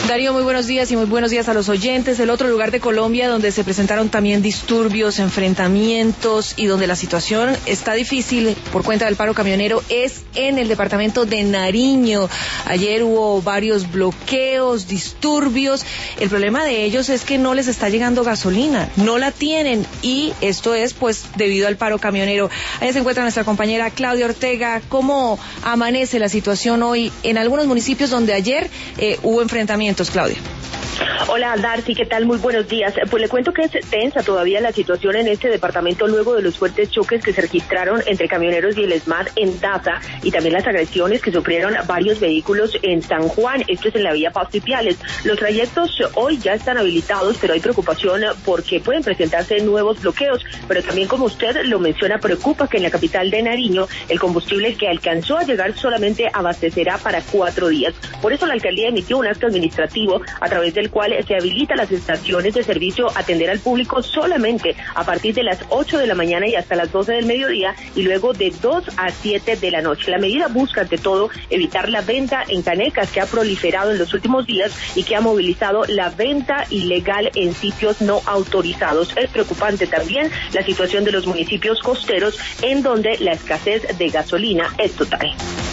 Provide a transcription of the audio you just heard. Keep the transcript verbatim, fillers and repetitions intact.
Darío, muy buenos días y muy buenos días a los oyentes. El otro lugar de Colombia donde se presentaron también disturbios, enfrentamientos y donde la situación está difícil por cuenta del paro camionero es en el departamento de Nariño. Ayer hubo varios bloqueos, disturbios. El problema de ellos es que no les está llegando gasolina, no la tienen y esto es pues debido al paro camionero. Ahí se encuentra nuestra compañera Claudia Ortega. ¿Cómo amanece la situación hoy en algunos municipios donde ayer eh, hubo enfrentamientos? Claudia. Hola Darcy, ¿qué tal? Muy buenos días. Pues le cuento que es tensa todavía la situación en este departamento luego de los fuertes choques que se registraron entre camioneros y el ESMAD en Daza y también las agresiones que sufrieron varios vehículos en San Juan, esto es en la vía Pasto y Piales. Los trayectos hoy ya están habilitados, pero hay preocupación porque pueden presentarse nuevos bloqueos, pero también como usted lo menciona, preocupa que en la capital de Nariño el combustible que alcanzó a llegar solamente abastecerá para cuatro días. Por eso la alcaldía emitió un acto administrativo a través del cual se habilita las estaciones de servicio a atender al público solamente a partir de las ocho de la mañana y hasta las doce del mediodía y luego de dos a siete de la noche. La medida busca ante todo evitar la venta en canecas que ha proliferado en los últimos días y que ha movilizado la venta ilegal en sitios no autorizados. Es preocupante también la situación de los municipios costeros en donde la escasez de gasolina es total.